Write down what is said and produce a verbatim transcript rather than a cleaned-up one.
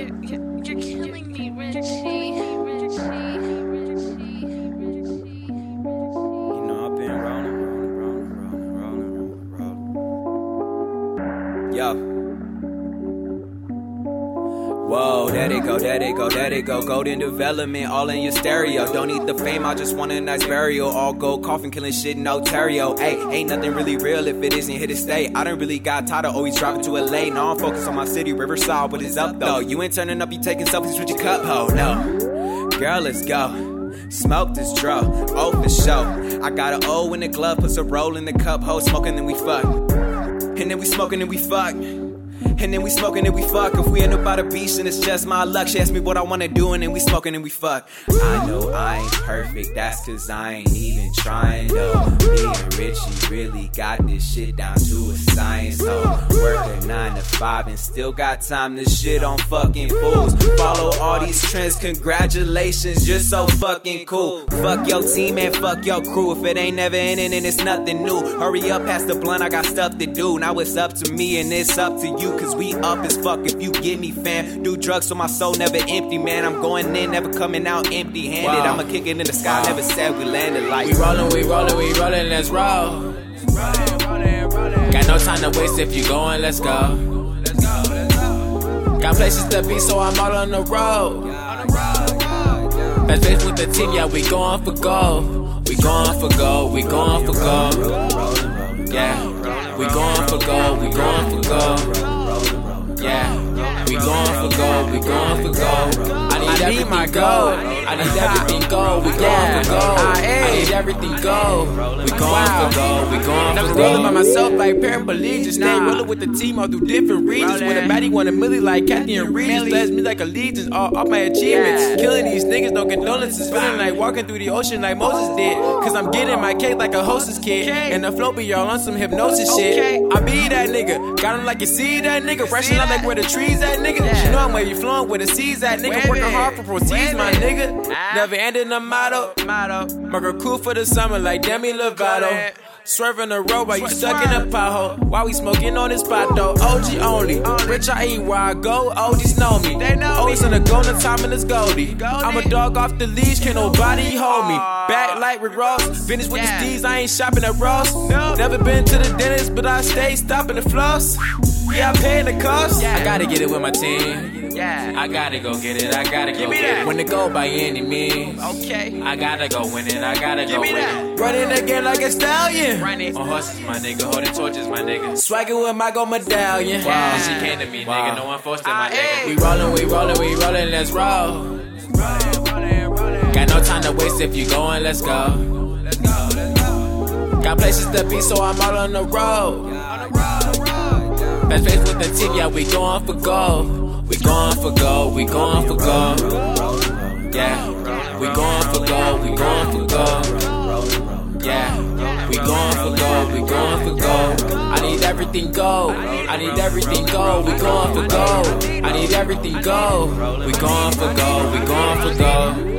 You're, you're, you're killing me, Richie. You know I've been rolling, rolling, rolling, rolling, rolling, rolling. Yo. Whoa, there they go, there they go, there they go. Golden development, all in your stereo. Don't need the fame, I just want a nice burial. All gold, coffin, killing shit in Ontario. Ayy, ain't nothing really real if it isn't here to stay. I done really got tired of always driving to L A. Now I'm focused on my city, Riverside, what is up though? You ain't turning up, you taking selfies with your cup, ho, no. Girl, let's go. Smoke this dro, oh for sure. I got an O in the glove, puts a roll in the cup, ho, smoking then we fuck. And then we smoking and we fuck. And then we smoking and we fuck. If we end up by the beach, then it's just my luck. She asked me what I wanna do, and then we smoking and we fuck. I know I ain't perfect, that's cause I ain't even trying though. Me and Richie really got this shit down to a science. So work a nine to five and still got time to shit on fucking fools. Follow all these trends, congratulations, you're so fucking cool. Fuck your team and fuck your crew. If it ain't never ending, then it's nothing new. Hurry up, pass the blunt, I got stuff to do. Now it's up to me and it's up to you. Cause we up as fuck if you get me, fam. Do drugs so my soul never empty, man. I'm going in, never coming out empty handed. Wow. I'ma kick it in the sky, wow. Never said we landed like we rollin', we rollin', we rollin', let's roll. Rollin', rollin', rollin'. Got no time to waste if you goin', let's go. Let's go, let's go. Got places to be, so I'm out on the road. Best face with the team, yeah, we goin' for gold. We goin' for gold, we goin' for gold. Yeah, we goin' for gold, we goin' for gold. Yeah, we going for gold, we going for gold. I need, I need my gold, I need everything gold. We going for gold, I need everything gold. We going for gold, we going for gold. Rolling by myself like paraplegic, stay rolling with the team all through different regions. With a baddie want a milli like Kathy and Regis, bless me like allegiance, all off my achievements. Killing these niggas, no condolences, feeling like walking through the ocean like Moses did. Cause I'm getting my cake like a hostess kid, and the flow be y'all on some hypnosis shit. I be that nigga, got him like you see that nigga, rushing out like where the trees at, nigga. Yeah. You know I'm where you flowing, where the seas at, nigga. Working hard for proceeds, my nigga. Ah. Never ending the motto. motto. Murder cool for the summer like Demi Lovato. Swerving the road while you stuck in a pothole. While we smoking on this pot though. O G only. Rich I eat where I go. O Gs know me. They know O's in the golden time and it's Goldie. I'm a dog off the leash, can't nobody hold me. Back like Rick Ross. Finish with yeah. the steez, I ain't shopping at Ross. No. Never been to the dentist, but I stay stopping the floss. Yeah, I'm paying the cost. Yeah. I gotta get it with my team. Yeah. I gotta go get it. I gotta go get it. When to go by any means. Okay. I gotta go win it. I gotta go win it. Running again like a stallion. Running. On horses, my nigga. Holding torches, my nigga. Swagging with my gold medallion. Wow. She came to me, wow. Nigga. No one forced it, my nigga. We rollin', we rollin', we rollin', let's roll. Rollin', rollin', rollin'. Got no time to waste if you goin', let's go. Let's go, let's go. Got places to be, so I'm out on the road. Best face with the team, yeah, we going for gold. We going for gold, we going for gold. Yeah, we going for gold, we going for gold. Yeah, we going for gold, we going for gold. I need everything gold, I need everything gold. We going for gold, I need everything gold. We going for gold, we going for gold.